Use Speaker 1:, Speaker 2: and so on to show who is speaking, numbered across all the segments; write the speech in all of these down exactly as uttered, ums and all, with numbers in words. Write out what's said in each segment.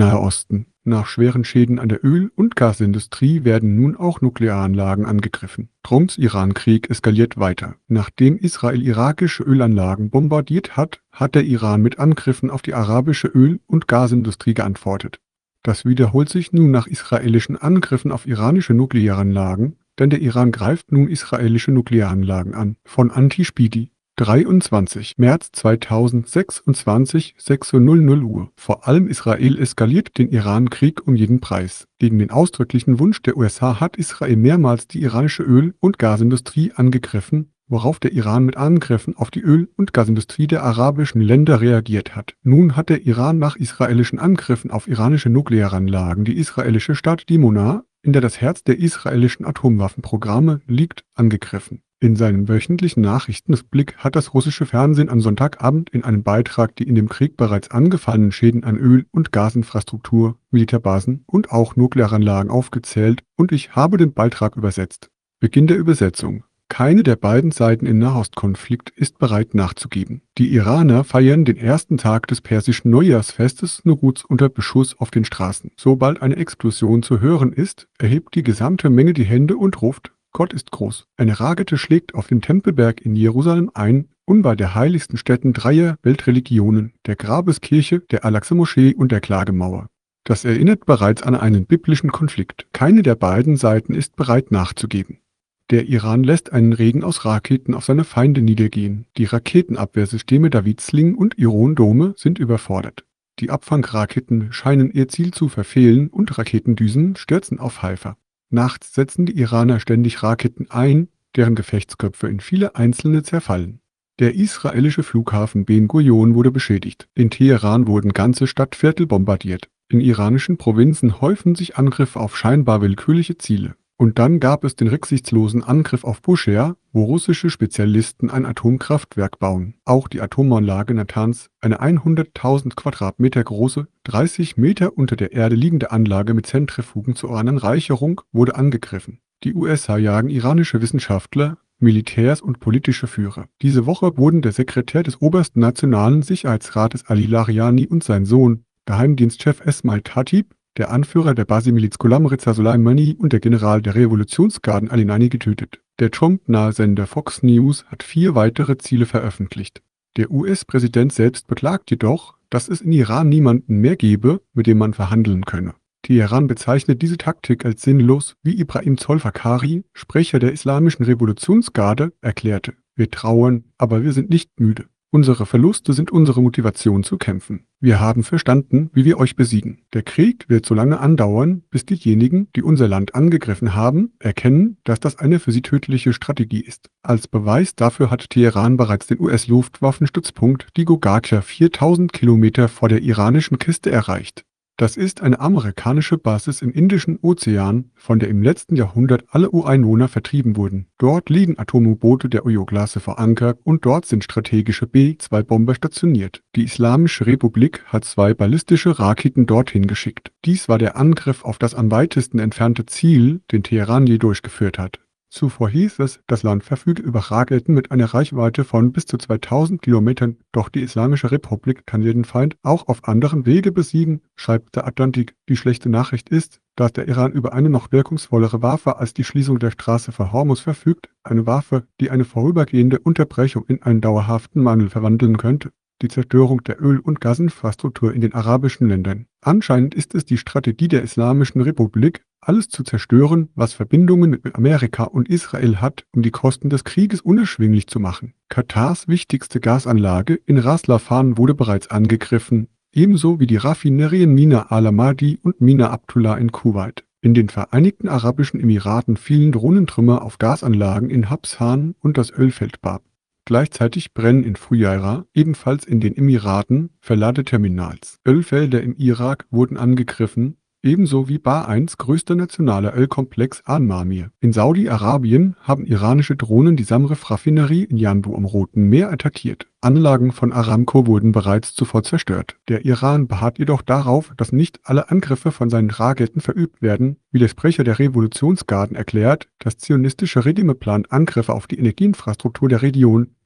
Speaker 1: Nahe Osten. Nach schweren Schäden an der Öl- und Gasindustrie werden nun auch Nuklearanlagen angegriffen. Trumps Iran-Krieg eskaliert weiter. Nachdem Israel irakische Ölanlagen bombardiert hat, hat der Iran mit Angriffen auf die arabische Öl- und Gasindustrie geantwortet. Das wiederholt sich nun nach israelischen Angriffen auf iranische Nuklearanlagen, denn der Iran greift nun israelische Nuklearanlagen an. Von Anti-Spidi. dreiundzwanzigster März zweitausendsechsundzwanzig, sechs Uhr null null Uhr. Vor allem Israel eskaliert den Iran-Krieg um jeden Preis. Gegen den ausdrücklichen Wunsch der U S A hat Israel mehrmals die iranische Öl- und Gasindustrie angegriffen, worauf der Iran mit Angriffen auf die Öl- und Gasindustrie der arabischen Länder reagiert hat. Nun hat der Iran nach israelischen Angriffen auf iranische Nuklearanlagen die israelische Stadt Dimona, in der das Herz der israelischen Atomwaffenprogramme liegt, angegriffen. In seinem wöchentlichen Nachrichtenblick hat das russische Fernsehen am Sonntagabend in einem Beitrag die in dem Krieg bereits angefallenen Schäden an Öl- und Gasinfrastruktur, Militärbasen und auch Nuklearanlagen aufgezählt und ich habe den Beitrag übersetzt. Beginn der Übersetzung. Keine der beiden Seiten im Nahostkonflikt ist bereit nachzugeben. Die Iraner feiern den ersten Tag des persischen Neujahrsfestes Nowruz unter Beschuss auf den Straßen. Sobald eine Explosion zu hören ist, erhebt die gesamte Menge die Hände und ruft: Gott ist groß. Eine Rakete schlägt auf den Tempelberg in Jerusalem ein und bei der heiligsten Stätten dreier Weltreligionen, der Grabeskirche, der Al-Aqsa-Moschee und der Klagemauer. Das erinnert bereits an einen biblischen Konflikt. Keine der beiden Seiten ist bereit nachzugeben. Der Iran lässt einen Regen aus Raketen auf seine Feinde niedergehen. Die Raketenabwehrsysteme David Sling und Iron Dome sind überfordert. Die Abfangraketen scheinen ihr Ziel zu verfehlen und Raketendüsen stürzen auf Haifa. Nachts setzen die Iraner ständig Raketen ein, deren Gefechtsköpfe in viele einzelne zerfallen. Der israelische Flughafen Ben Gurion wurde beschädigt. In Teheran wurden ganze Stadtviertel bombardiert. In iranischen Provinzen häufen sich Angriffe auf scheinbar willkürliche Ziele. Und dann gab es den rücksichtslosen Angriff auf Bushehr, wo russische Spezialisten ein Atomkraftwerk bauen. Auch die Atomanlage Natanz, eine hunderttausend Quadratmeter große, dreißig Meter unter der Erde liegende Anlage mit Zentrifugen zur Urananreicherung, wurde angegriffen. Die U S A jagen iranische Wissenschaftler, Militärs und politische Führer. Diese Woche wurden der Sekretär des obersten Nationalen Sicherheitsrates Ali Larijani und sein Sohn, Geheimdienstchef Esmail Khatib, der Anführer der Basi-Miliz Gholam Reza Soleimani und der General der Revolutionsgarden Ali Naini getötet. Der Trump-nahe Sender Fox News hat vier weitere Ziele veröffentlicht. Der U S-Präsident selbst beklagt jedoch, dass es in Iran niemanden mehr gebe, mit dem man verhandeln könne. Teheran bezeichnet diese Taktik als sinnlos, wie Ibrahim Zolfakhari, Sprecher der Islamischen Revolutionsgarde, erklärte. Wir trauern, aber wir sind nicht müde. Unsere Verluste sind unsere Motivation zu kämpfen. Wir haben verstanden, wie wir euch besiegen. Der Krieg wird so lange andauern, bis diejenigen, die unser Land angegriffen haben, erkennen, dass das eine für sie tödliche Strategie ist. Als Beweis dafür hat Teheran bereits den U S-Luftwaffenstützpunkt Digo Garcha viertausend Kilometer vor der iranischen Küste erreicht. Das ist eine amerikanische Basis im Indischen Ozean, von der im letzten Jahrhundert alle Ureinwohner vertrieben wurden. Dort liegen Atom-U-Boote der Oyo-Klasse vor Anker und dort sind strategische B zwei Bomber stationiert. Die Islamische Republik hat zwei ballistische Raketen dorthin geschickt. Dies war der Angriff auf das am weitesten entfernte Ziel, den Teheran je durchgeführt hat. Zuvor hieß es, das Land verfüge über Raketen mit einer Reichweite von bis zu zweitausend Kilometern, doch die Islamische Republik kann jeden Feind auch auf anderem Wege besiegen, schreibt der Atlantik. Die schlechte Nachricht ist, dass der Iran über eine noch wirkungsvollere Waffe als die Schließung der Straße vor Hormuz verfügt, eine Waffe, die eine vorübergehende Unterbrechung in einen dauerhaften Mangel verwandeln könnte. Die Zerstörung der Öl- und Gasinfrastruktur in den arabischen Ländern. Anscheinend ist es die Strategie der Islamischen Republik, alles zu zerstören, was Verbindungen mit Amerika und Israel hat, um die Kosten des Krieges unerschwinglich zu machen. Katars wichtigste Gasanlage in Ras Laffan wurde bereits angegriffen, ebenso wie die Raffinerien Mina al-Ahmadi und Mina Abdullah in Kuwait. In den Vereinigten Arabischen Emiraten fielen Drohnentrümmer auf Gasanlagen in Habshan und das Ölfeld Bab. Gleichzeitig brennen in Fujairah, ebenfalls in den Emiraten, Verladeterminals. Ölfelder im Irak wurden angegriffen, ebenso wie Ba eins größter nationaler Ölkomplex Al-Mamir. In Saudi-Arabien haben iranische Drohnen die Samref-Raffinerie in Yanbu am Roten Meer attackiert. Anlagen von Aramco wurden bereits zuvor zerstört. Der Iran beharrt jedoch darauf, dass nicht alle Angriffe von seinen Raketen verübt werden. Wie der Sprecher der Revolutionsgarden erklärt, das zionistische Regime plant Angriffe auf die Energieinfrastruktur der Region,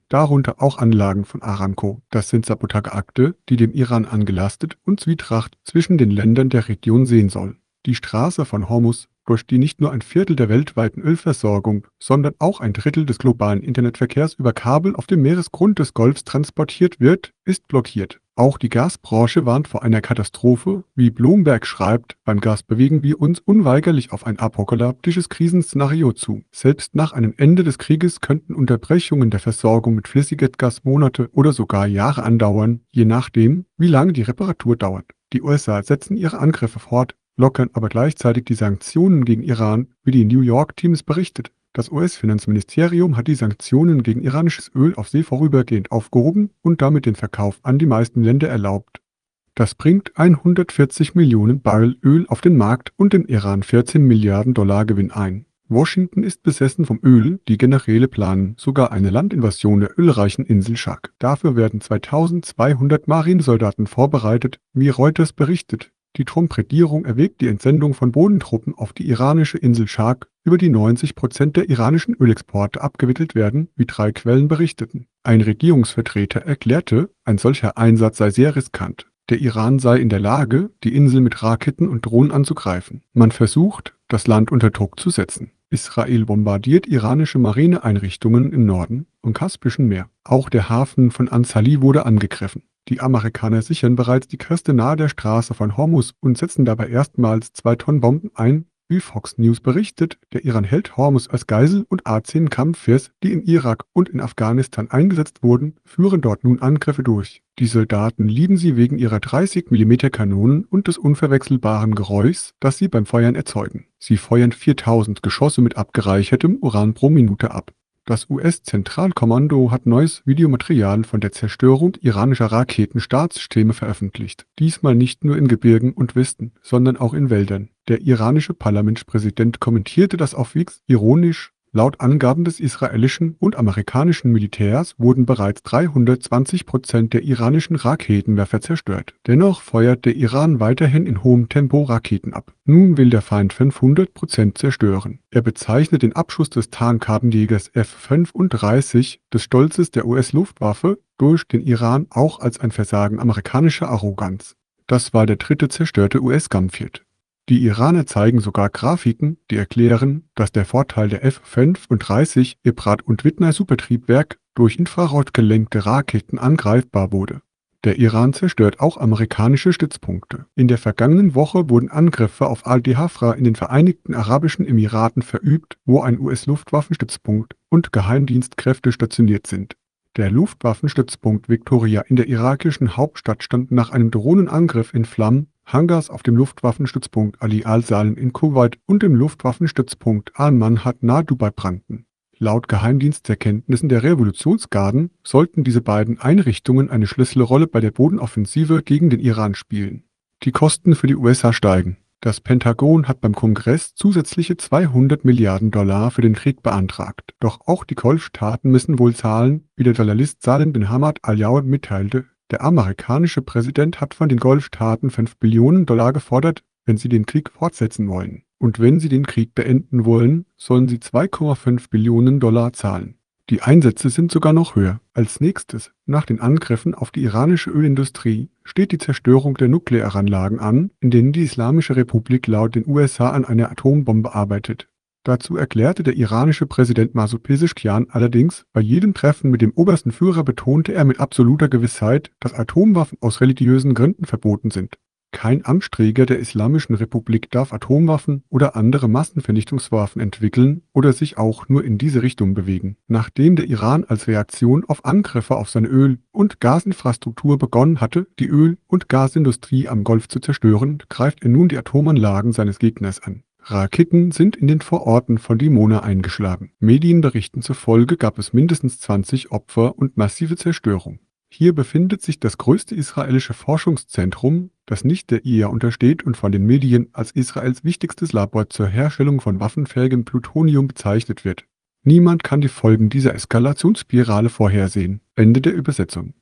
Speaker 1: darunter auch Anlagen von Aramco. Das sind Sabotageakte, die dem Iran angelastet und Zwietracht zwischen den Ländern der Region sehen soll. Die Straße von Hormuz, durch die nicht nur ein Viertel der weltweiten Ölversorgung, sondern auch ein Drittel des globalen Internetverkehrs über Kabel auf dem Meeresgrund des Golfs transportiert wird, ist blockiert. Auch die Gasbranche warnt vor einer Katastrophe. Wie Bloomberg schreibt, beim Gas bewegen wir uns unweigerlich auf ein apokalyptisches Krisenszenario zu. Selbst nach einem Ende des Krieges könnten Unterbrechungen der Versorgung mit Flüssigerdgas Monate oder sogar Jahre andauern, je nachdem, wie lange die Reparatur dauert. Die U S A setzen ihre Angriffe fort, lockern aber gleichzeitig die Sanktionen gegen Iran, wie die New York Times berichtet. Das U S-Finanzministerium hat die Sanktionen gegen iranisches Öl auf See vorübergehend aufgehoben und damit den Verkauf an die meisten Länder erlaubt. Das bringt hundertvierzig Millionen Barrel Öl auf den Markt und den Iran vierzehn Milliarden Dollar Gewinn ein. Washington ist besessen vom Öl, die Generäle planen sogar eine Landinvasion der ölreichen Insel Schak. Dafür werden zweitausendzweihundert Marinesoldaten vorbereitet, wie Reuters berichtet. Die Trump-Regierung erwägt die Entsendung von Bodentruppen auf die iranische Insel Schak, über die neunzig Prozent der iranischen Ölexporte abgewickelt werden, wie drei Quellen berichteten. Ein Regierungsvertreter erklärte, ein solcher Einsatz sei sehr riskant. Der Iran sei in der Lage, die Insel mit Raketen und Drohnen anzugreifen. Man versucht, das Land unter Druck zu setzen. Israel bombardiert iranische Marineeinrichtungen im Norden und Kaspischen Meer. Auch der Hafen von Ansali wurde angegriffen. Die Amerikaner sichern bereits die Küste nahe der Straße von Hormuz und setzen dabei erstmals zwei Tonnen Bomben ein. Wie Fox News berichtet, der Iran hält Hormuz als Geisel und A zehn Kampfjets, die in Irak und in Afghanistan eingesetzt wurden, führen dort nun Angriffe durch. Die Soldaten lieben sie wegen ihrer dreißig Millimeter Kanonen und des unverwechselbaren Geräuschs, das sie beim Feuern erzeugen. Sie feuern viertausend Geschosse mit abgereichertem Uran pro Minute ab. Das U S-Zentralkommando hat neues Videomaterial von der Zerstörung iranischer Raketenstartsysteme veröffentlicht. Diesmal nicht nur in Gebirgen und Wüsten, sondern auch in Wäldern. Der iranische Parlamentspräsident kommentierte das auf X ironisch: Laut Angaben des israelischen und amerikanischen Militärs wurden bereits dreihundertzwanzig Prozent der iranischen Raketenwerfer zerstört. Dennoch feuert der Iran weiterhin in hohem Tempo Raketen ab. Nun will der Feind fünfhundert Prozent zerstören. Er bezeichnet den Abschuss des Tarnkadenjägers F fünfunddreißig, des Stolzes der U S-Luftwaffe, durch den Iran auch als ein Versagen amerikanischer Arroganz. Das war der dritte zerstörte U S-Kampfjet. Die Iraner zeigen sogar Grafiken, die erklären, dass der Vorteil der F fünfunddreißig Ebrad- und Widner-Supertriebwerk durch infrarotgelenkte Raketen angreifbar wurde. Der Iran zerstört auch amerikanische Stützpunkte. In der vergangenen Woche wurden Angriffe auf Al-Dihafra in den Vereinigten Arabischen Emiraten verübt, wo ein U S-Luftwaffenstützpunkt und Geheimdienstkräfte stationiert sind. Der Luftwaffenstützpunkt Victoria in der irakischen Hauptstadt stand nach einem Drohnenangriff in Flammen. Hangars auf dem Luftwaffenstützpunkt Ali al-Salem in Kuwait und dem Luftwaffenstützpunkt Al-Manhad nahe Dubai brannten. Laut Geheimdiensterkenntnissen der Revolutionsgarden sollten diese beiden Einrichtungen eine Schlüsselrolle bei der Bodenoffensive gegen den Iran spielen. Die Kosten für die U S A steigen. Das Pentagon hat beim Kongress zusätzliche zweihundert Milliarden Dollar für den Krieg beantragt. Doch auch die Golfstaaten müssen wohl zahlen, wie der Journalist Salem bin Hamad al-Jawad mitteilte. Der amerikanische Präsident hat von den Golfstaaten fünf Billionen Dollar gefordert, wenn sie den Krieg fortsetzen wollen. Und wenn sie den Krieg beenden wollen, sollen sie zwei Komma fünf Billionen Dollar zahlen. Die Einsätze sind sogar noch höher. Als nächstes, nach den Angriffen auf die iranische Ölindustrie, steht die Zerstörung der Nuklearanlagen an, in denen die Islamische Republik laut den U S A an einer Atombombe arbeitet. Dazu erklärte der iranische Präsident Masud Pezeshkian allerdings, bei jedem Treffen mit dem obersten Führer betonte er mit absoluter Gewissheit, dass Atomwaffen aus religiösen Gründen verboten sind. Kein Amtsträger der Islamischen Republik darf Atomwaffen oder andere Massenvernichtungswaffen entwickeln oder sich auch nur in diese Richtung bewegen. Nachdem der Iran als Reaktion auf Angriffe auf seine Öl- und Gasinfrastruktur begonnen hatte, die Öl- und Gasindustrie am Golf zu zerstören, greift er nun die Atomanlagen seines Gegners an. Raketen sind in den Vororten von Dimona eingeschlagen. Medienberichten zufolge gab es mindestens zwanzig Opfer und massive Zerstörung. Hier befindet sich das größte israelische Forschungszentrum, das nicht der I A untersteht und von den Medien als Israels wichtigstes Labor zur Herstellung von waffenfähigem Plutonium bezeichnet wird. Niemand kann die Folgen dieser Eskalationsspirale vorhersehen. Ende der Übersetzung.